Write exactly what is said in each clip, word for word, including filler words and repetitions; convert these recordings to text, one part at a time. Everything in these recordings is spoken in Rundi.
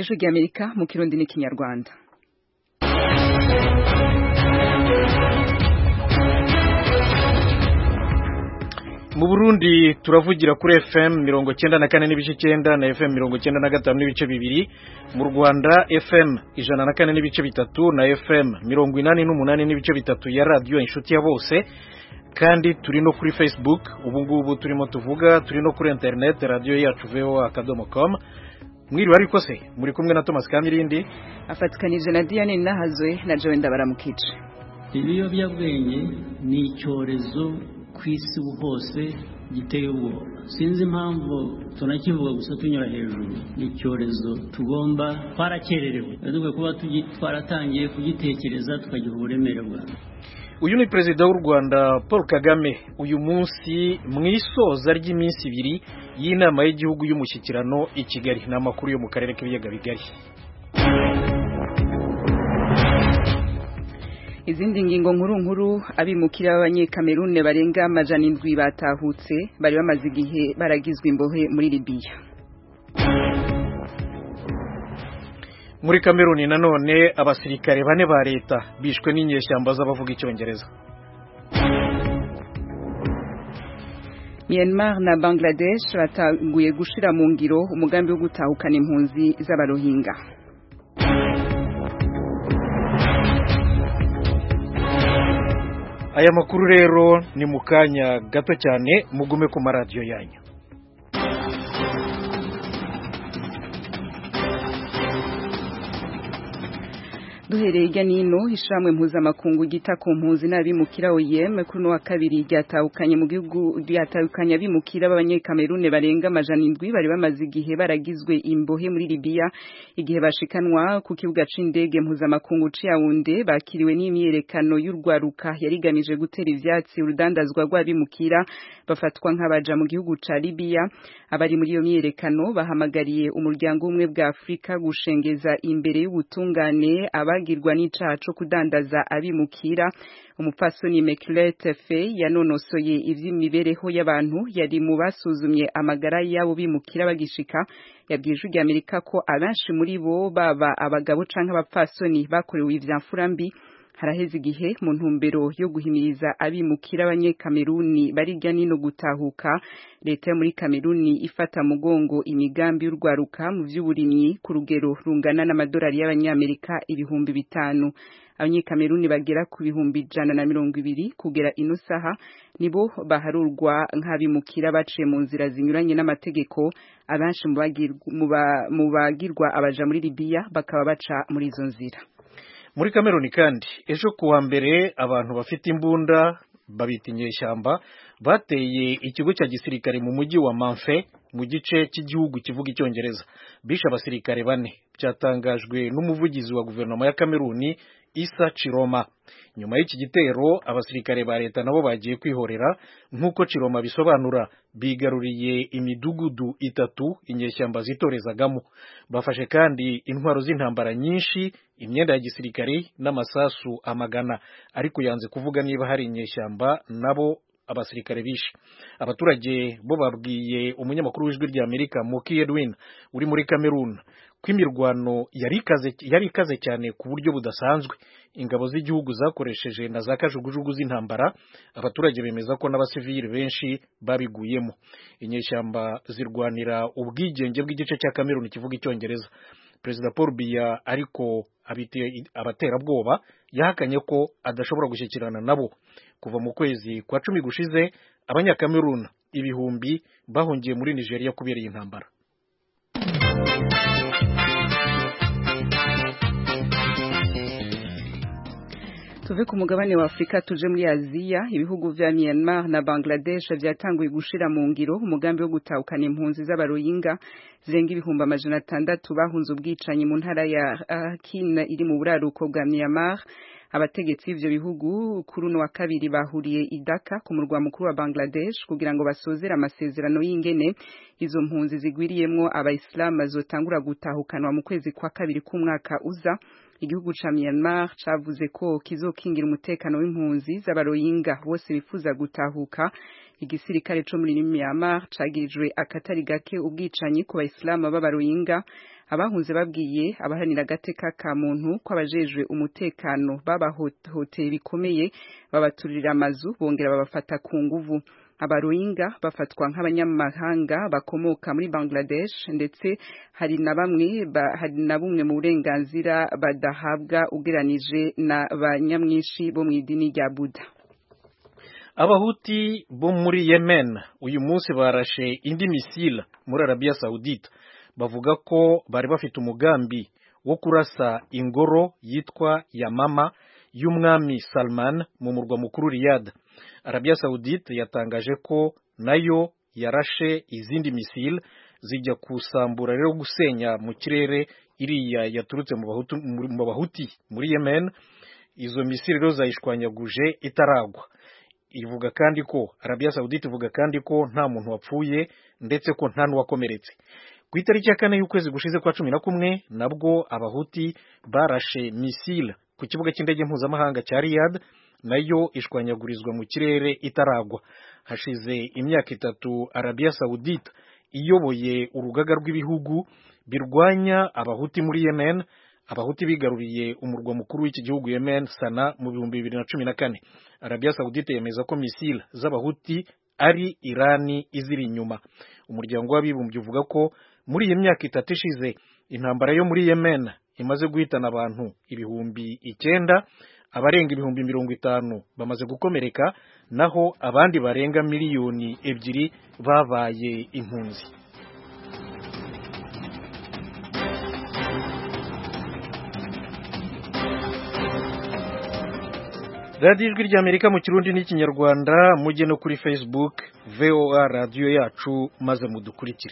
Ijwi ry'Amerika mu Kirundi n'Ikinyarwanda. Mu Burundi turavugira kuri F M mirongo cyenda na kane n'ibice cyenda na F M mirongo cyenda na gatanu n'ibice bibiri, mu Rwanda F M ijana na kane n'ibice bitatu na F M mirongo inani n'umunani n'ibice bitatu ya radio Inshuti ya Bose, kandi turi no kuri Facebook. Ubu ngubu turimo tuvuga, turi no kuri internet radio yacu v o a akadomo com. Mwiriwe ariko se muri kumwe na Thomas Kamirindi afatikanije na Diane Nahazwe na Joe Ndabaramukice. Ibiyobyabwenge ni icyorezo kwisi hose giteye ubwoba. Sinzi impamvu tunakivuga gusa tunyura hejuru. Ni icyorezo tugomba twarakererewe, dukwiye kuba twaratangiye kugitekereza tukagira uburemere bwa. Uyu ni Perezida w'u Rwanda Paul Kagame uyu munsi mwisoza ry'iminsi ibiri y'inama y'igihugu y'umushyikirano i Kigali n'amakuru yo mu karere k'ibiyaga bigari. Izindi ngingo nkuru nkuru abimukira b'Abanyekamerune barenga amajana indwi batahutse bari bamaze igihe baragizwe imbohe muri Libya. Muri Kameruni nanone abasirikare bane ba leta bishwe n'inyeshyamba z'abavuga icyongereza. Myanmar na Bangladesh batanguye gushira mu ngiro umugambi wo gutahukana impunzi z'abarohinga. Aya makuru rero ni mukanya gato cyane, mugume ku maradiyo yanyu. Duhereye hirya nino ishamwe mpuzamakungu gita ku mpunzi n'abimukira O I M kuri no wa kabiri ryatahukanye mu gihugu ryatahukanye abimukira b'Abanyekamerune barenga amajana indwi bari bamaze igihe baragizwe imbohe muri Libya igihe bashikanwa ku kibuga c'indege mpuzamakungu c'Yaounde bakiriwe n'imyerekano y'urwaruka yarigamije gutera ivyatsi urudandazwa rw'abimukira bafatwa nk'abaja mu gihugu ca Libya. Abari muri iyo myerekano bahamagariye umuryango umwe bwa Afrika gushengeza imbere y'ubutungane abagirwa n'icaha co kudandaza abimukira. Umupfasoni Immaculate Fay yanonosoye ivy'imibereho y'abantu yari mu basuzumye amagara yabo bimukira bagishika, yabwiye Ijwi ry'Amerika ko abenshi muri bo baba abagabo canke abapfasoni bakorewe ivyamfura mbi. Haraheze igihe mu ntumbero yo guhimiriza abimukira Abanyekameruni barirya nino gutahuka, leta yo muri Kameruni ifata mugongo imigambi y'urwaruka mu vy'uburimyi ku rugero rungana n'amadolari y'Abanyamerika ibihumbi bitanu. Abanyekameruni bagera ku bihumbi ijana na mirongo ibiri kugera ino saha nibo baharurwa nk'abimukira baciye mu nzira zinyuranye n'amategeko. Abenshi mu bagirwa abaja muri Libya bakaba baca muri izo nzira. Muri Kameruni kandi ejo kuwa mbere abantu bafite imbunda babita inyeshyamba bateye ikigo cya gisirikare mu mujyi wa Manfe mu gice cy'igihugu kivuga icyongereza, bishe abasirikare bane. Byatangajwe n'umuvugizi wa guverinoma ya Kameruni Isa Chiroma. Nyuma y'iki gitero abasirikare ba leta nabo bagiye kwihorera nk'uko Chiroma bisobanura, bigaruriye imidugudu itatu inyeshyamba zitorezagamo. Bafashe kandi intwaro z'intambara nyinshi, imyenda ya gisirikare n'amasasu amagana, ariko yanze kuvuga niba hari inyeshyamba nabo abasirikare bishe. Abaturage bo babwiye umunyamakuru w'Ijwi ry'Amerika Moki Edwin uri muri Kamerun ko imirwano yari ikaze yari ikaze cyane ku buryo budasanzwe. Ingabo z'igihugu zakoresheje na za kajugujugu z'intambara. Abaturage bemeza ko n'abasivili benshi babiguyemo. Inyeshyamba zirwanira ubwigenge bw'igice cya Kamerun kivuga icyongereza. Perezida Paul Biya ariko abaterabwoba yahakanye ko adashobora gushyikirana nabo. Kuva mu kwezi kwa cumi gushize Abanyakamerun ibihumbi bahungiye muri Nigeria kubera iyi ntambara. Tuve ku mugabane wa Afrika tuje muri Aziya. Ibihugu vya Myanmar na Bangladesh vyatanguye gushira mu ngiro umugambi wo gutahukana impunzi z'abarohinga zirenga ibihumbi amajana atandatu bahunze ubwicanyi mu ntara ya Rakhine iri mu buraruko bwa Myanmar. Abategetsi b'ivyo bihugu kuri uno wa kabiri bahuriye i Dhaka ku murwa mukuru wa Bangladesh kugira ngo basozere amasezerano y'ingene izo mpunzi zigwiriyemwo abayisilamu bazotangura gutahukanwa mu kwezi kwa kabiri k'umwaka uza. Igihugu ca Myanmar cavuze ko kizokingira umutekano w'impunzi z'abarohinga bose bifuza gutahuka. Igisirikare co muri Myanmar cagirijwe akatari gake ubwicanyi ku bayisilamu b'abarohinga. abahunze babwiye abahanira agateka ka muntu ko abajejwe umutekano babahoteye bikomeye babaturira amazu bongera babafata ku nguvu. Abarohinga bafatwa nk'abanyamahanga bakomoka muri Bangladesh ndetse hari na bamwe hari na bumwe mu burenganzira badahabwa ugeranije na banyamwinshi bo mu idini rya Buddha. Abahuti bo muri Yemen uyu munsi barashe indi misile muri Arabia Saudite bavuga ko bari bafite umugambi wo kurasa ingoro yitwa Yamama y'umwami Salman mu murwa mukuru Riyadh. Arabia Saudite yatangaje ko nayo yarashe izindi misile zijya kusambura rero gusenya mu kirere iriya yaturutse mu bahutu mu bahuti muri Yemen. Izo misile rero zayishwanyaguje itaragwa. Ivuga kandi ko Arabia Saudite ivuga kandi ko nta muntu wapfuye ndetse ko nta n'uwakomeretse. Ku itariki ya kane y'ukwezi gushize kwa cumi na kumwe nabwo abahuti barashe misile ku kibuga cy'indege mpuzamahanga cya Riyadh, nayo ishwanyagurizwa mu kirere itaragwa. Hashize imyaka itatu Arabia Saudite iyoboye urugaga rw'ibihugu birwanya abahuti muri Yemen. Abahuti bigaruriye umurwa mukuru w'iki gihugu Yemen, Sana, mu bihumbi bibiri na cumi na kane. Arabia Saudite yemeza ko misile z'abahuti ari Irani iziri inyuma. Umuryango w'abibumbye uvuga ko muri iyi myaka itatu ishize intambara yo muri Yemen imaze guhitana abantu ibihumbi icyenda, abarenga ibihumbi mirongo itanu bamaze gukomereka, naho abandi barenga miliyoni ebyiri babaye impunzi. Radio Ijwi ry'Amerika mu Kirundi n'Ikinyarwanda, mujye no kuri Facebook V O A radio yacu maze mudukurikire.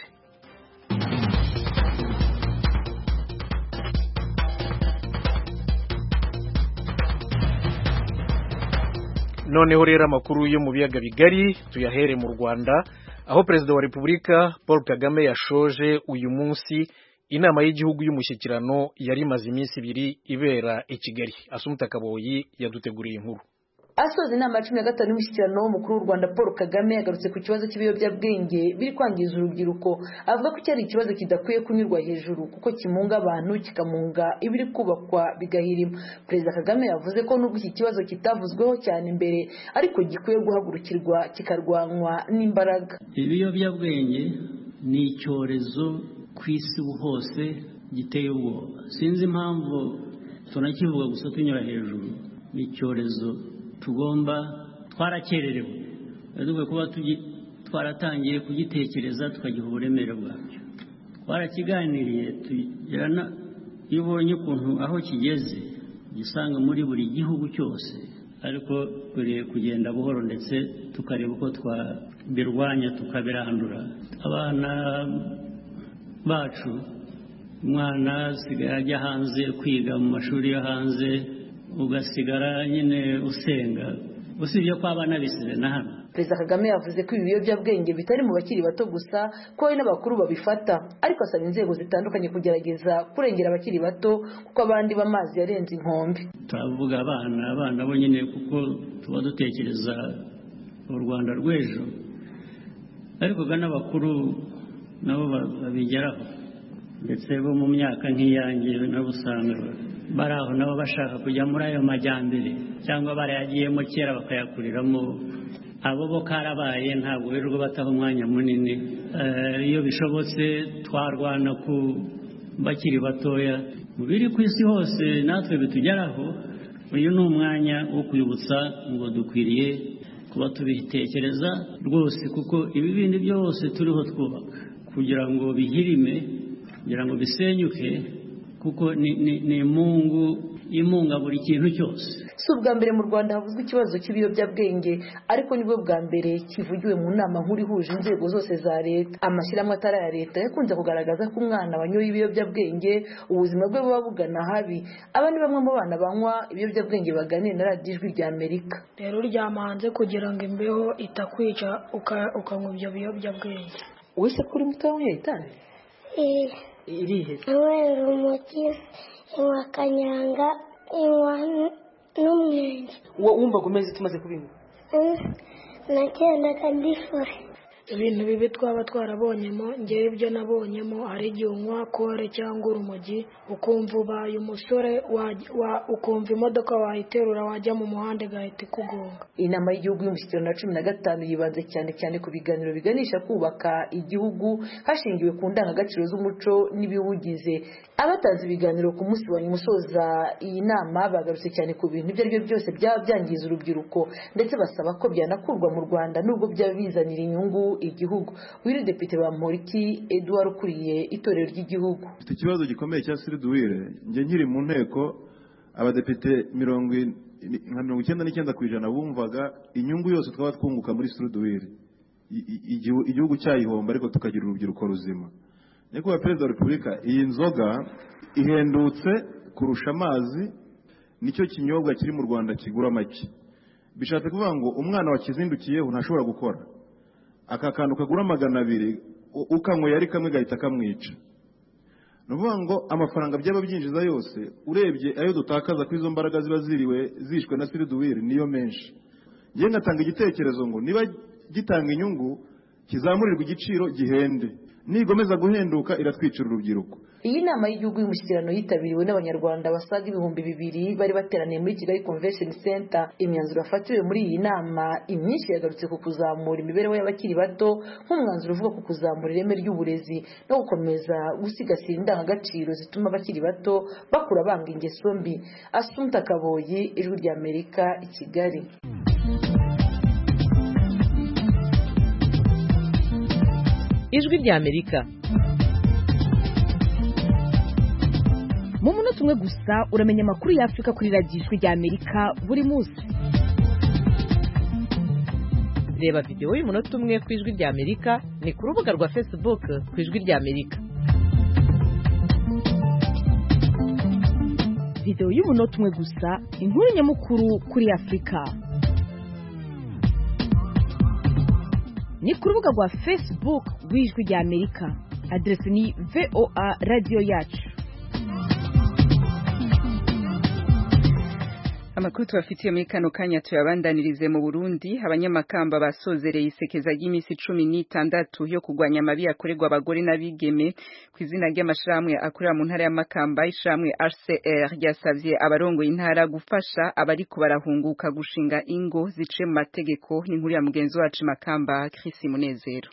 Noneho rero amakuru yo mu biyaga bigari tuyahere mu Rwanda, aho Perezida wa Repubulika Paul Kagame yashoje uyu munsi inama y'igihugu y'umushyikirano yari imaze iminsi ibiri ibera i Kigali. Asumta Kaboyi yaduteguriye inkuru. Asoza inama ya cumi na gatanu y'umushyikirano w'umukuru w'u Rwanda Paul Kagame yagarutse ku kibazo cy'ibiyobyabwenge biri kwangiza urubyiruko. Avuga ko cyari ikibazo kidakwiye kunyurwa hejuru kuko kimunga abantu kikamunga ibiri kubakwa bigahirima. Perezida Kagame yavuze ko nubwo iki kibazo kitavuzweho cyane imbere ariko gikwiye guhagurukirwa kikarwanwa n'imbaraga. Ibiyobyabwenge ni icyorezo ku isi hose giteye ubwoba. Sinzi impamvu tunakivuga gusa tunyura hejuru. Ni icyorezo tugomba twarakererewe, dukwiye kuba twaratangiye kugitekereza tukagiha uburemere bwacyo. Twarakiganiriye tugirana, iyo ubonye ukuntu aho kigeze gisanga muri buri gihugu cyose, ariko turiye kugenda buhoro ndetse tukareba uko twabirwanya tukabirandura. Abana bacu, umwana asigaye ajya hanze kwiga mu mashuri yo hanze, ugasigara nyine usenga, usibye ko abana bisize na hano. Perezida Kagame yavuze ko ibiyobyabwenge bitari mu bakiri bato gusa, ko hari n'abakuru babifata, ariko asaba inzego zitandukanye kugerageza kurengera abakiri bato kuko abandi b'amazi yarenze inkombe. Turavuga abana abana bo nyine kuko tuba dutekereza u Rwanda rw'ejo, ariko n'abakuru nabo babigeraho, ndetse bo mu myaka nk'iyange nabo usanga bari aho nabo bashaka kujya muri ayo majyambere, cyangwa barayagiyemo kera bakayakuriramo. Abo bo karabaye ntabwo birirwa bataha umwanya munini. Iyo bishobotse twarwana ku bakiri batoya mu biri ku isi hose natwe bitugeraho. Uyu ni umwanya wo kwibutsa ngo dukwiriye kuba tubitekereza rwose, kuko ibi bindi byose turiho twubaka kugira ngo bihirime, kugira ngo bisenyuke, kuko ni ni, ni mungu imunga buri kintu cyose. Si ubwa mbere mu Rwanda havuzwe ikibazo cy'ibiyobyabwenge, ariko nibwo bwa mbere kivugiwe mu nama nkuru ihuje inzego zose za leta. Amashyirahamwe atari aya leta yakunze kugaragaza ko umwana wanyoye ibiyobyabwenge ubuzima bwe buba bugana habi. Aba ni bamwe mu bana banywa ibiyobyabwenge baganira na Radio Ijwi ry'Amerika. Rero uryama hanze kugira ngo imbeho itakwica ukanywa ibyo biyobyabwenge. Wese kuri muto wanyoye itabi? Eh. Irihe? Wewe umuti inywa kanyanga inywa n'umwenge. Wo wumva gumeze tumaze kubinywa? Mm. Nakenda kandifure. ibintu bibi twaba twarabonyemo ngewe ibyo nabonyemo hari igihe unywa kore cyangwa urumogi ukumva ubaye umusore ukumva imodoka wayiterura wajya mu muhanda igahita ikugonga. Inama y'igihugu y'umushyikirano na cumi na gatanu yibanze cyane cyane ku biganiro biganisha kubaka igihugu hashingiwe ku ndangagaciro z'umuco n'ibiwugize. Abatanze ibiganiro ku munsi wa nyuma usoza iyi nama bagarutse cyane ku bintu ibyo ari byo byose byaba byangiza urubyiruko ndetse basaba ko byanakurwa mu Rwanda nubwo byaba bizanira inyungu igihugu. Wiri Depite Bamporiki Edouard ukuriye itorero ry'igihugu. Iki kibazo gikomeye cya Siridwire nge nkiri mu nteko abadepite mirongo nka mirongo icyenda n'icyenda ku ijana bumvaga inyungu yose twaba twunguka muri Siridwire igihugu cyayihomba ariko tukagira urubyiruko ruzima. Nyakubahwa Perezida wa Repubulika, iyi nzoga ihendutse kurusha amazi, nicyo kinyobwa kiri mu Rwanda kigura make. Bishatse kuvuga ngo umwana wakizindukiyeho ntashobora gukora, aka kantu kagura magana abiri ukanyweye ari kamwe gahita kamwica. Nuvuga ngo amafaranga byaba byinjiza yose urebye ayo dutakaza ku izo mbaraga ziba ziriwe zishwe na Siridwire niyo menshi. Ngiye ngatanga igitekerezo ngo niba gitanga inyungu kizamurirwa igiciro gihende, nigomeza guhenduka iratwicira urubyiruko. Iyi nama y'igihugu y'umushyikirano yitabiriwe n'abanyarwanda basaga ibihumbi bibiri bari bateraniye muri Kigali Convention Center. Imyanzuro yafatiwe muri iyi nama imyinshi yagarutse ku kuzamura imibereho y'abakiri bato nk'umwanzuro uvuga ku kuzamura ireme ry'uburezi no gukomeza gusigasira indangagaciro zituma abakiri bato bakura banga ingeso mbi. Assumpta Kaboyi, Ijwi ry'Amerika, i Kigali. Ijwi ry'Amerika. Mu munota umwe gusa uramenya amakuru y'Afrika kuri radiyo Ijwi ry'Amerika buri munsi. Reba video y'umunota umwe ku Ijwi ry'Amerika ni ku rubuga rwa Facebook ku Ijwi ry'Amerika. Video y'umunota umwe gusa, inkuru nyamukuru kuri Afrika. Ni ku rubuga rwa Facebook rw'Ijwi ry'Amerika. Adresi ni V O A Radio Yacu. Amakuru tubafitiye muri kano kanya tuyabandanirize mu Burundi. Abanyamakamba basozereye isekeza ry'imisi cumi n'itandatu yo kugwanya amabi yakorerwa abagore n'abigeme ku izina ry'amashirahamwe akorera mu ntara ya Makamba. Ishamwe R C R ryasavye abarongoye intara gufasha abariko barahunguka gushinga ingo zice mu mategeko. N'inkuru ya mugenzi wacu Makamba Chris Munezero.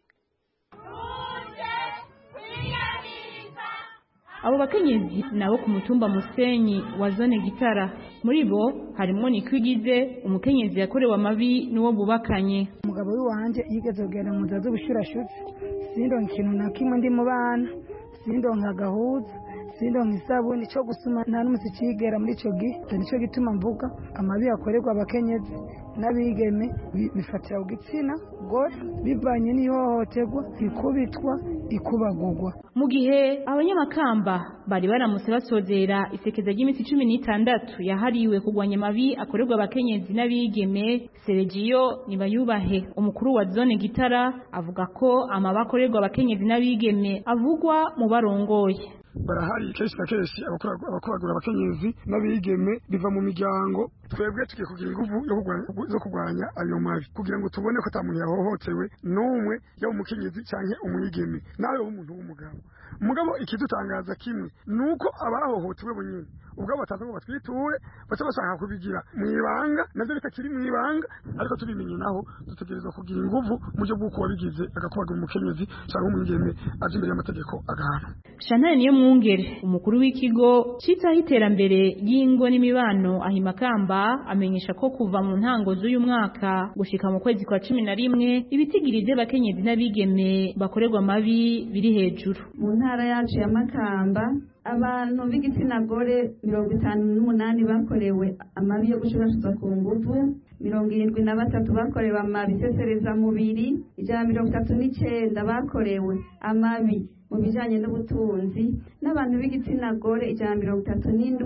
Abo bakenyezi nabo ku mutumba Musenyi wa zone Gitara, muri bo harimo Nikwigize, umukenyezi yakorewe amabi n'uwo bubakanye. Umugabo wanje yigeze kugenda mu nzazo bushirashutse, sindonka ikintu na kimwe ndi mu bana, sindonka agahuza, sindonka isabuni cyo gusuma nta n'umusi cigera muri ico gihe. Nico gituma mvuga amabi yakorerwa abakenyezi n'abigeme bifatira ku gitsina gore bivanye n'ihohoterwa, ikubitwa, ikubagurwa. Mu gihe abanyamakamba bari baramutse basozera isekeza ry'imisi cumi n'itandatu yahariwe kugwanya amabi akorerwa abakenyezi n'abigeme, Sergio Nibayubahe, umukuru wa zone Gitara, avuga ko amabi akorerwa abakenyezi n'abigeme avugwa mu barongoye. Barahari kenshi na kenshi abakoragura abakenyezi n'abigeme biva mu miryango. Twebwe tugiye kugira ingufu zo kurwanya ayo mabi kugira ngo tubone ko atamuntu yahohotewe n'umwe yaba umukenyezi canke umwigeme nawe w'umuntu w'umugabo. Umugabo ikidutangaza kimwe nuko abahohotewe bonyine ubwo bataza ngo batwiture baca bashaka kubigira mwibanga navyo bitakiri mwibanga, ariko tubimenye naho dutegerezwa kugira ingufu mu byo bw'uko wabigize agakubagura umukenyezi canke umwigeme aje imbere y'amategeko agahana. Chantal niyo mwungere, umukuru w'ikigo citaho iterambere y'ingo n'imibano ahimakamba, amenyesha ko kuva mu ntango z'uyu mwaka gushika mu kwezi kwa cumi na rimwe ibitigirize abakenyezi n'abigeme bakorerwa amabi biri hejuru. Mu ntara yacu ya Makamba abantu b'igitsina gore mirongo itanu n'umunani bakorewe amabi yo gushurashuzwa ku nguvu, mirongo irindwi na batatu bakorewe amabi sesereza mubiri, ijana mirongo itatu n'icenda bakorewe amabi mu bijanye n'ubutunzi, n'abantu b'igitsina gore ijana mirongo itatu n'indwi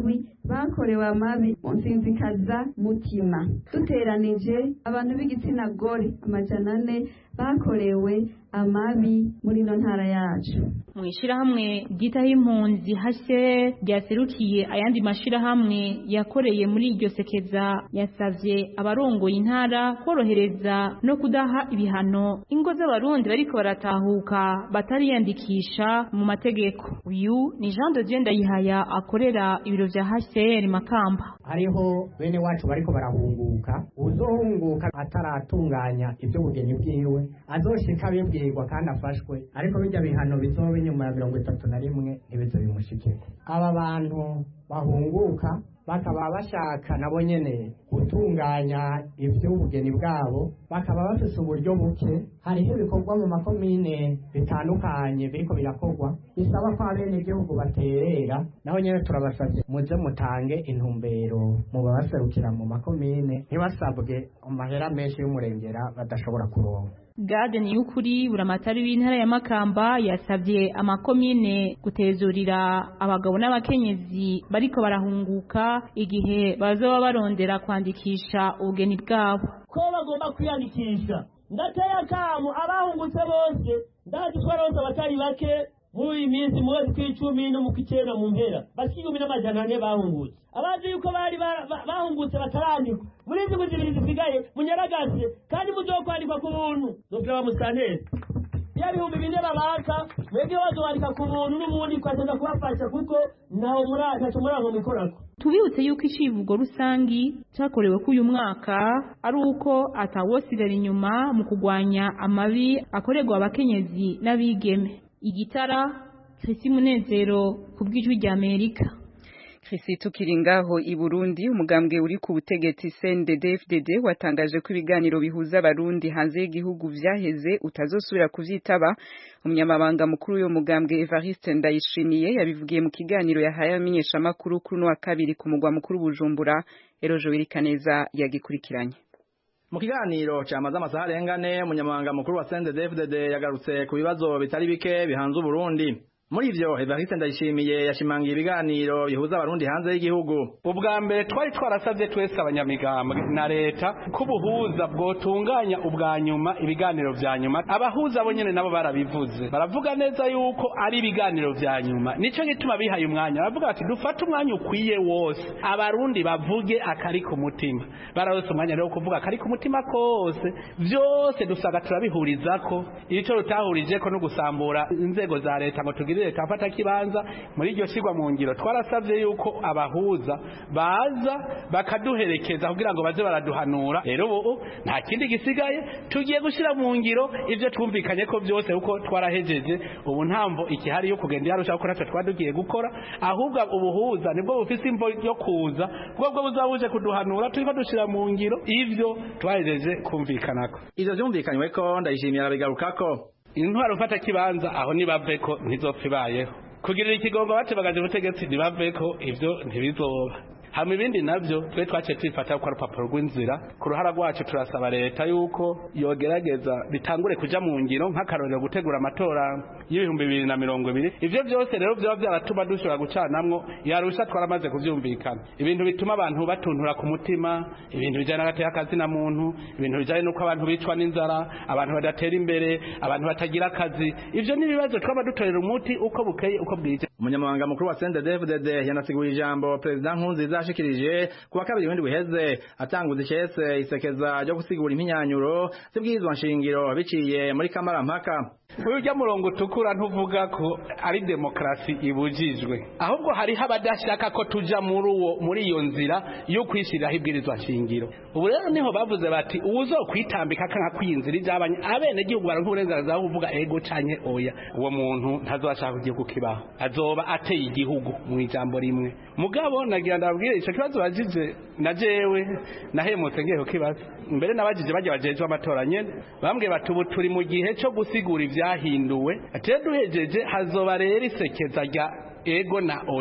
bakorewe amabi mu nsinzikaza mutima duteranije abantu b'igitsina gore amajana ane bakorewe amabi muri ino ntara yacu. Mu ishirahamwe ryitaho impunzi hashe ryaserukiye ayandi mashirahamwe yakoreye muri iryo sekeza yasavye abarongoye intara korohereza no kudaha ibihano ingo z'abarundi bariko baratahuka batariyandikisha mu mategeko. Uyu ni Jean de Dieu Ndayihaya akorera ibiro vya H C R Makamba. Hariho bene wacu bariko barahunguka, uzohunguka ataratunganya ibyo bugeni bwiwe azoshika bibwirwa kandi afashwe, ariko bijya bihano bizobe nyuma ya mirongo itatu na rimwe ntibizo bimushikeko. Aba bantu bahunguka bakaba bashaka nabo nyene gutunganya ivy'ubugeni bwabo, bakaba bafise uburyo buke. Hariho ibikorwa mu makomine bitandukanye biriko birakorwa bisaba ko abene igihugu baterera, naho nyene turabasavye muze mutange intumbero mu babaserukira mu makomine, ntibasabwe amahera menshi y'umurengera badashobora kuronka. Garden y'ukuri buramatari w'intara ya Makamba yasabye amakomine gutezurira abagabo n'abakenyezi bariko barahunguka igihe bazoba barondera kwandikisha ubugeni bwabo ko bagomba kwiyandikisha. Ndateye akamu abahungutse bose ndazi ko aronse abatari bake muri iyi minsi mu kwezi kw'icumi no mu kw'icenda mu mpera basigumi n'amajana ane bahungutse. Abazi yuko bari bahungutse batarandikwa muri izi zibiri zisigaye munyaragase kandi muzokwandikwa ku buntu nubwira bamusaneza ya bihumbi bine babaka mwebwe bazobandika ku buntu n'ubundi twagenda kubafasha kuko naho murataco murango mikorako. Tubibutse yuko icivugo rusangi cyakorewe k'uyu mwaka ari uko atawosigara inyuma mu kugwanya amabi akorerwa abakenyezi n'abigeme. Igitara Chrisi Munezero ku bw'ijwi rya Amerika. Chrisi tukiringaho i Burundi umugambwe uri ku butegetsi C N D D F D D watangaje ko ibiganiro bihuza abarundi hanze y'igihugu vyaheze utazosubira kuvyitaba. Umunyamabanga mukuru w'uyo mugambwe Evariste Ndayishimiye yabivugiye mu kiganiro yahaye amenyesha makuru kuri no wa kabiri ku mugwa mukuru Bujumbura. Erojo Wirikaneza yagikurikiranye. Mu kiganiro cyamaze amasaha arengane umunyamabanga mukuru wa C N D D F D D yagarutse ku bibazo bitari bike bihanze Burundi. Muri ivyo Evariste Ndayishimiye yashimangiye ibiganiro bihuza abarundi hanze y'igihugu. Ubwa mbere twari twarasavye twese abanyamigambwe na leta ko buhuza bwotunganya ubwa nyuma ibiganiro vya nyuma. Abahuza bo nyene nabo barabivuze baravuga neza yuko ari ibiganiro vya nyuma, nico gituma bihaye umwanya baravuga ati dufate umwanya ukwiye wose abarundi bavuge akari ku mutima. Bararose umwanya rero kuvuga akari ku mutima kose vyose dusaga turabihurizako, ico rutahurijeko no gusambura inzego za leta ngo tugire leta afata kibanza muri iryo shigwa mu ngiro. Twarasavye yuko abahuza baza bakaduherekeza kugira ngo baze baraduhanura. Rero ubu nta kindi gisigaye tugiye gushira mu ngiro ivyo twumvikanye ko byose uko twarahejeje. Ubu ntamvo ikihari yo kugenda yarusha gukora twa twadugiye gukora, ahubwo ubuhuza nibwo bufise imvo yo kuza bwo bwo buzabuje kuduhanura turiko dushira mu ngiro ivyo twahejeje kumvikanako. Ivyo vyumvikanywe ko Ndayishimiye arabigarukako. Intwaro mfata kibanza aho nibaveko ntizopfibayeho. Kugirira ikigongo bate bagaje ubutegetsi nibaveko ivyo ntibizoba. Hama ibindi navyo twe twace twifata ko rupapuro rw'inzira ku ruhara rwacu turasaba leta yuko yogerageza bitangure kuja mu ngiro nk'akarorero gutegura amatora y'ibihumbi bibiri na mirongo ibiri. Ivyo byose rero byo byaratuma dushobora gucanamwo yarusha twaramaze kuvyumvikana. Ibintu bituma abantu batuntura ku mutima, ibintu bijana n'agateka kazina muntu, ibintu bijanye nuko abantu bicwa n'inzara, abantu badatera imbere, abantu batagira akazi. Ivyo ni bibazo twaba dutorera umuti uko bukeye uko bwije. Umunyamabanga mukuru wa C N D D F D D yanasiguye ijambo President Nkurunziza yashikirije kuwa kabiri w'indwi uheze atanguza icese isekeza ryo gusigura impinyanyuro zibwirizwa nshingiro biciye muri kamarampaka. Urya murongo tukura ntuvuga ko ari demokrasi ibujijwe, ahubwo hari habadashaka ko tuja muri uwo muri iyo nzira yo kwishirira ibwirizwa nshingiro. Ubu rero niho bavuze bati uzo kwitambika kanka kwinzira ijabanye abene gihugu barankurenza kuvuga ego canke oya. Uwo muntu ntazashaka igihugu kibaho, azoba ateye igihugu mu ijambo rimwe. Mugabo nagira ndabwire ico kibazo bagize na jewe nahemutse ngiye kukibaza mbere nabagije baje bajejwe amatora nyene bambwiye bati ubu turi mu gihe cyo gusigura ivyahinduwe ate duhejeje hazoba rero isekeza rya ego na oya.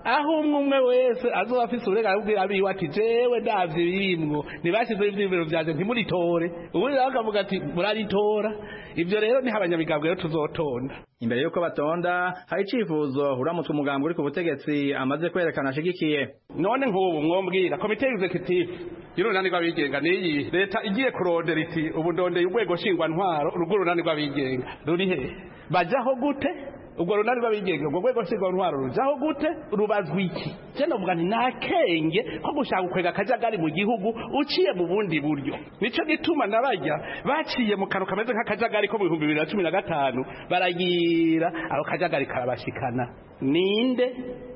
aho umwe umwe wese azoba afise uburenganzira kubwira abiwe ati jewe ndavye birimwo ntibashizeho ivyiyumviro vyanje ntimuritore ubundi nawe akavuga ati muraritora ivyo rero niho abanyamigambwe rero tuzotonda. Imbere yuko batonda hari icifuzo uramutse umugambi uri ku butegetsi amaze kwerekana ashigikiye. None nk'ubu mwombwira komite executive y'urunani rw'abigenga niyi leta igiye kurondera iti ubu ndondeye urwego nshingwantwaro urwo runani rw'abigenga ruri hehe bajaho gute ubwo runani rw'abigenga ubwo rwego nshingwantwaro rujaho gute rubazwa iki je novuga nti nakenge ko gushaka gukwega akajagari mu gihugu uciye mu bundi buryo nico gituma nabarya baciye mu kantu kameze nk'akajagari ko mu bihumbi bibiri na cumi na gatanu baragira aho kajagari karabashikana. Ninde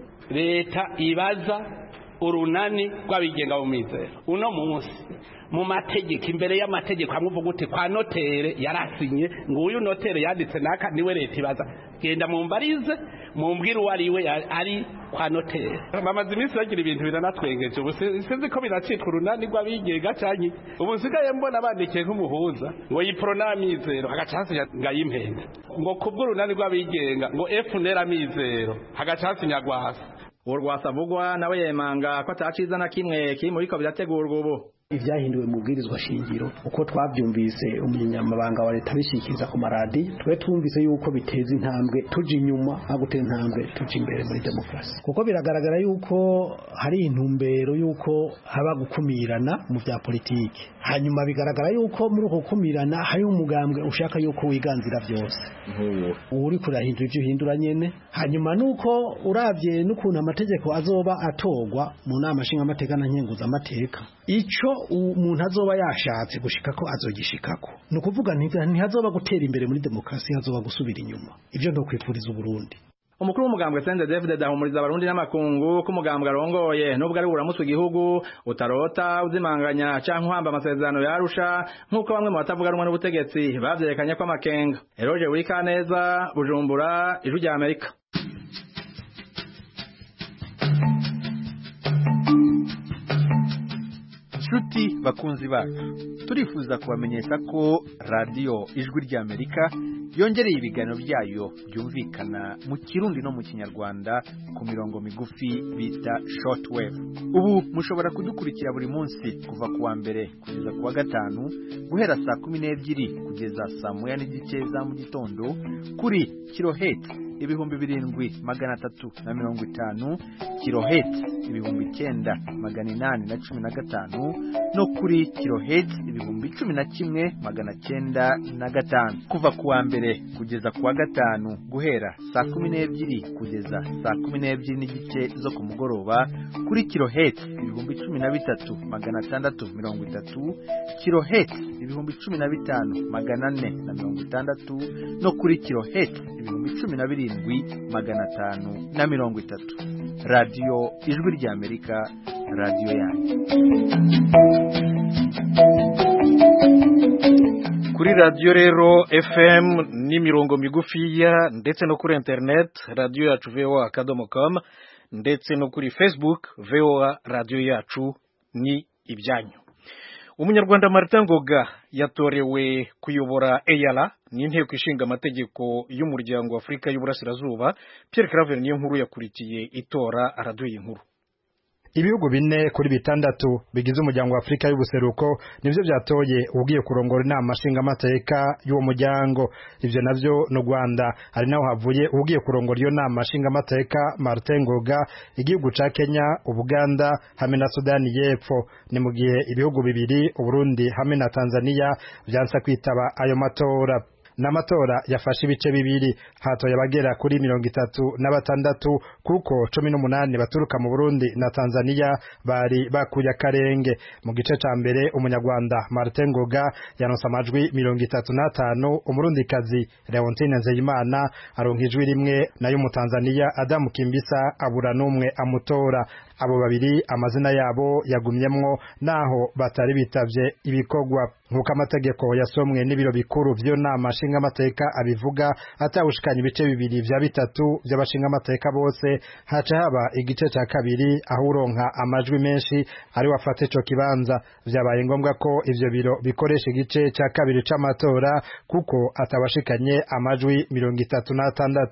leta ibaza urunani rw'abigenga mu mizero uno munsi mu mategeko imbere y'amategeko amuvuga uti kwa notere yarasinye ngo uyu notere yanditse naka niwe leta ibaza genda mumbarize mumbwire uwo ari we ari kwa notere. Bamaze iminsi bagira ibintu biranatwengeje ubu sinzi ko biracitwa urunani rw'abigenga canke ubu nsigaye mbona bandikiye nk'umuhuza ngo yiprona mizero agacasinya ngayimpenda ngo kubwo urunani rw'abigenga ngo efunera mizero agacasinya gwasa urwasavugwa nawe yemanga ko ataciza na kimwe kiri muri ko birategurwa ubu. Ivyahinduwe mu bwirizwa shingiro uko twavyumvise umunyamabanga wa leta bishikiriza ku maradi twe twumvise yuko biteza intambwe tuja inyuma no gutera intambwe tuja imbere muri demokarasi kuko biragaragara yuko hari intumbero yuko haba gukumirana mu vya politiki hanyuma bigaragara yuko muri uko gukumirana hari umugambwe ushaka yuko wiganzira byose uri kurahindura ivyo uhindura nyene hanyuma nuko uravye n'ukuntu amategeko azoba atogwa mu nama nshinga amateka na nkenguza amateka ico umuntu azoba yashatse gushika ko azogishikako no kuvuga ntihazoba gutera imbere muri demokarasi hazoba gusubira inyuma ivyo ndo kwifuriza Burundi. Umukuru w'umugambwe Sende David dahumuriza abarundi n'amakungu ko umugambwe arongoye nubwo ari uramutse igihugu utarota uzimanganya canke uhamba amasezerano yarusha nkuko bamwe mu batavuga rumwe n'ubutegetsi bavyerekanye ko amakenga. Eroje Urikaneza, Bujumbura, Ijwi rya Amerika. Nshuti bakunzi bacu turifuza kubamenyesha ko radio Ijwi rya Amerika yongereye ibiganiro byayo byumvikana mu Kirundi no mu Kinyarwanda ku mirongo migufi bita shortwave. Ubu mushobora kudukurikira buri munsi kuva kuwa mbere kugeza kuwa gatanu guhera saa kumi n'ebyiri kugeza saa moya n'igice za mu gitondo kuri kilohertz ibihumbi birindwi magana atatu na mirongo itanu, kilohertz ibihumbi icyenda magana inani na cumi na gatanu no kuri kilohertz ibihumbi cumi na kimwe magana cyenda na gatanu kuva kuwa mbere kugeza kuwa gatanu guhera saa kumi n'ebyiri kugeza saa kumi n'ebyiri n'igice zo ku mugoroba kuri kilohertz ibihumbi cumi na bitatu magana atandatu mirongo itatu, kilohertz ibihumbi cumi na bitanu magana ane na mirongo itandatu no kuri kilohertz ibihumbi cumi na birindwi magana atanu na mirongo itatu. Radio Ijwi rya Amerika, radio yanyu. Kuri radio rero F M ni mirongo migufiya ndetse no kuri internet radio yacu V O A akadomo com ndetse no kuri Facebook V O A radio yacu ni ibyanyu. Umunyarwanda Martin Ngoga yatorewe kuyobora E A L A n'inteko ishinga amategeko y'umuryango wa Afrika y'Uburasirazuba. Pierre Claver niyo nkuru yakurikiye itora araduye inkuru. Ibihugu bine kuri bitandatu bigize umuryango wa Afrika y'ubuseruko nivyo byatoye ugiye kurongora inama nshinga amateka y'uwo muryango. Ivyo navyo no Rwanda ari naho havuye ugiye kurongora iyo nama nshinga amateka Martin Ngoga, igihugu ca Kenya, Ubuganda hamwe na Sudani y'Epfo. Ni mu gihe ibihugu bibiri Burundi hamwe na Tanzania vyansa kwitaba ayo matora. N'amatora yafashe ibice bibiri, hatoye abagera kuri mirongo itatu na batandatu kuko cumi n'umunani baturuka mu Burundi na Tanzania bari bakuye akarenge. Mu gice ca mbere umunyarwanda Martin Ngoga yanonse amajwi mirongo itatu n'atanu, umurundikazi Leontine Nzeyimana aronka ijwi rimwe, nayo mu Tanzania Adamu Kimbisa abura n'umwe amutora. Abo babiri amazina yabo yagumyemwo naho batari bitavye ibikorwa. Nkuko amategeko yasomwe n'ibiro bikuru vyo nama nshinga amateka abivuga, atawushikanye ibice bibiri vya bitatu vy'abashinga amateka bose, haca haba igice ca kabiri aho uronka amajwi menshi ari wafate ico kibanza. Vyabaye ngombwa ko ivyo biro bikoresha igice ca kabiri c'amatora kuko atawashikanye amajwi mirongo itatu n'atandatu.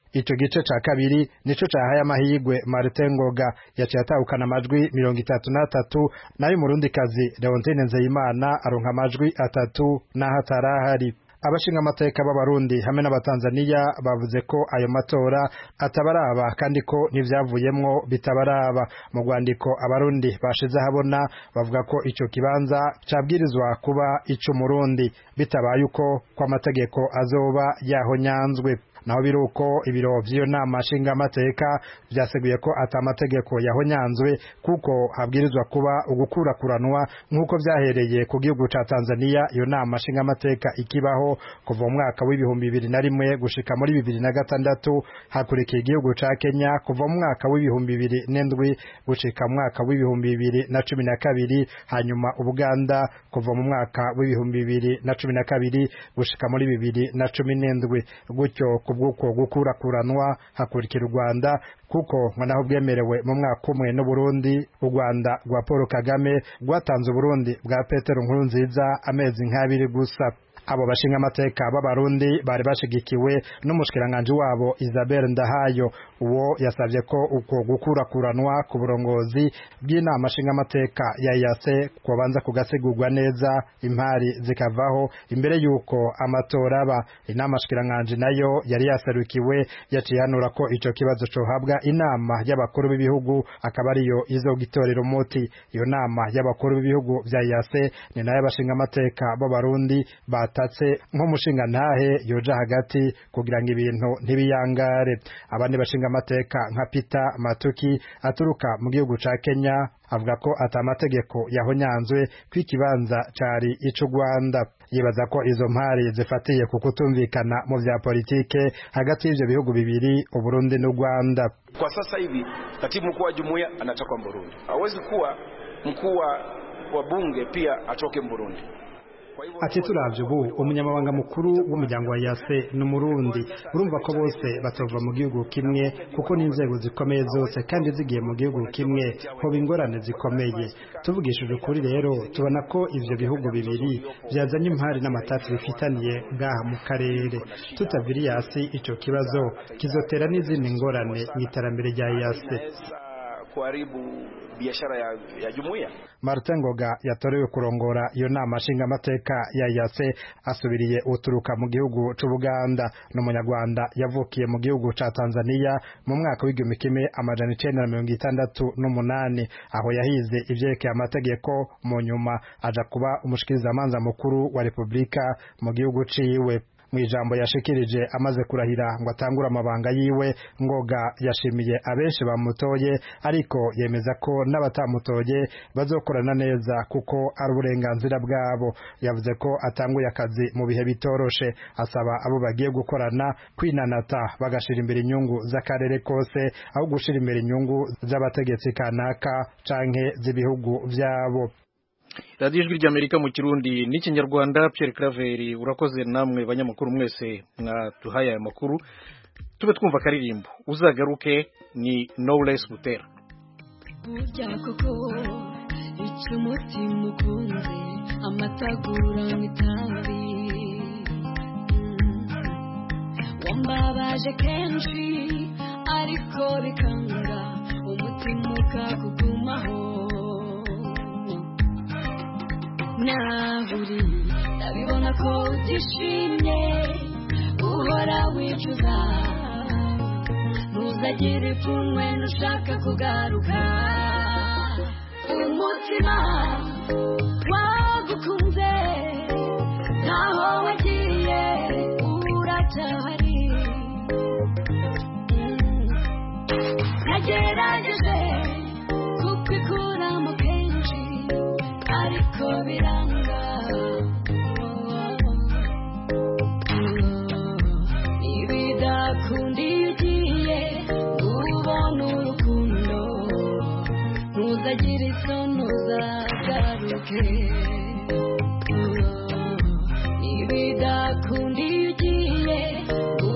ico gice ca kabiri nico cahaye amahigwe Martin Ngoga yaciye atahukana amajwi mirongo itatu n'atatu nayo Murundikazi Leontine Nzeyimana aronka amajwi atatu naho atarahari. Abashinga amateka b'abarundi hamwe n'abatanzania bavuze ko ayo matora atabaraba kandi ko n'ivyavuyemwo bitabaraba. Mu rwandiko abarundi bashize habona bavuga ko ico kibanza cabwirizwa kuba ico Murundi bitabaye uko kwa amategeko azoba yahonyanzwe. Naho biruko ibiro vy'iyo nama nshinga amateka vyaseguye ko atamategeko yahonyanzwe kuko habwirizwa kuba ugukurakuranwa nk'uko vyahereye ku gihugu ca Tanzania. Iyo nama nshinga amateka ikibaho kuva mu mwaka w'ibihumbi bibiri na rimwe gushika muri bibiri na gatandatu, hakurikiye igihugu ca Kenya kuva mu mwaka w'ibihumbi bibiri n'indwi gushika mu mwaka w'ibihumbi bibiri na cumi na kabiri, hanyuma Ubuganda kuva mu mwaka w'ibihumbi bibiri na cumi na kabiri gushika muri bibiri na cumi n'indwi. Gutyo kubwuko gukurakuranwa hakurikira u Rwanda kuko ngo naho bwemerewe mu mwaka umwe n'u Burundi. U Rwanda rwa Paul Kagame rwatanze Burundi bwa Petero Nkurunziza amezi nk'abiri gusa. Abo bashinga amateka b'abarundi bari bashigikiwe n'umushikiranganje wabo Isabelle Ndahayo. Uwo yasavye ko uko gukurakuranwa ku burongozi bw'inama nshinga amateka ya E A C kubanza kugasigurwa neza impari zikavaho imbere yuko amatora aba. Inama shikiranganje nayo yari yaserukiwe yaciye hanura ko ico kibazo cohabwa inama y'abakuru b'ibihugu akaba ariyo izogitorera umuti. Iyo nama y'abakuru b'ibihugu vya E A C ni nayo abashinga amateka b'abarundi batatse nk'umushinga ntahe yoja hagati kugira ngo ibintu ntibiyangare. Abandi bashinga amateka nka Peter Matuki aturuka mu gihugu ca Kenya avuga ko atamategeko yahonyanzwe kw'ikibanza cari ico Rwanda. Yibaza ko izo mpari zifatiye ku kutumvikana mu vya politike hagati y'ivyo bihugu bibiri, Uburundi n'u Rwanda. Kwa sasa hivi katibu mkuu wa jumuiya anatoka Burundi, hawezi kuwa mkuu wa bunge pia atoke Burundi. Ati turavye ubu umunyamabanga mukuru w'umuryango wa E A C n'umurundi, urumva ko bose batova mu gihugu kimwe kuko n'inzego zikomeye zose kandi zigiye mu gihugu kimwe hoba ingorane zikomeye. Tuvugishije ukuri rero tubona ko ivyo bihugu bibiri vyazanye impari n'amatati bifitaniye ngaha mu karere. Tutavira E A C ico kibazo kizotera n'izindi ngorane mw'iterambere rya E A C. Kuharibu biashara ya, ya jumuiya. Martin Ngoga yatorewe kurongora iyo nama nshinga amateka ya E A C asubiriye uturuka mu gihugu c'Ubuganda. N'umunyarwanda yavukiye mu gihugu ca Tanzania mu mwaka w'igihumbi kimwe amajana icenda na mirongo itandatu n'umunani, aho yahize ivyerekeye amategeko. Mu nyuma aja kuba umushikirizamanza mukuru wa Republika mu gihugu ciwe. Mwijambo yashikirije amaze kurahira ngo atangura amabanga yiwe, Ngoga yashimiye abenshi bamutoye ariko yemeza ko n'abatamutoye bazokorana neza kuko ari uburenganzira bwabo. Yavuze ko atanguye akazi mu bihe bitoroshe, asaba abo bagiye gukorana kwinanata bagashira imbere inyungu z'akarere kose aho gushira imbere inyungu z'abategetsi kanaka canke z'ibihugu vyabo. Radio Ijwi ry'Amerika mu Kirundi n'Ikinyarwanda. Pierre Claver urakoze, namwe banyamakuru mwese mwaduhaye aya makuru. Tube twumva karirimbo uzagaruke ni Knowless Butera. Burya koko icyo umutima ukunze amatagura nk'itabi, wambabaje kenshi ariko bikanga umutima ukakugumaho. Nahuri ndabibona ko utishimye uhora wicuza, ntuzagire ipfunwe nushaka kugaruka. Umutima wagukunze ntaho wagiye uracyahari. Nagerageje kubikuramo kenshi ariko biranga. Ibidakunda iyo ugiye ubona urukundo, ntuzagire isoni uzagaruke. Ibidakunda iyo ugiye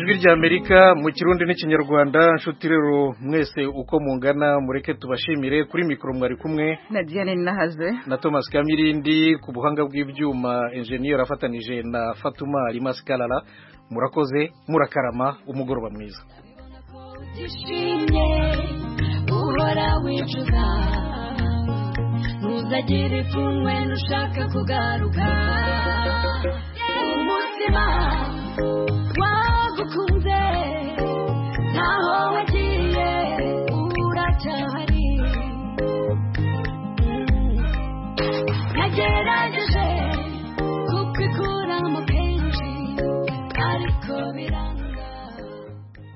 ijwi rya Amerika mu Kirundi n'ikinyarwanda. Nshuti rero mwese uko mungana mureke tubashimire. Kuri mikoro mwari kumwe na Diane Nahaze na Thomas Kamirindi, ku buhanga bw'ibyuma engineer afatanije na Fatuma Limaskalala. Murakoze, murakarama, umugoroba mwiza. Uhora wicuza ntuzagire ipfunwe nushaka kugaruka umutima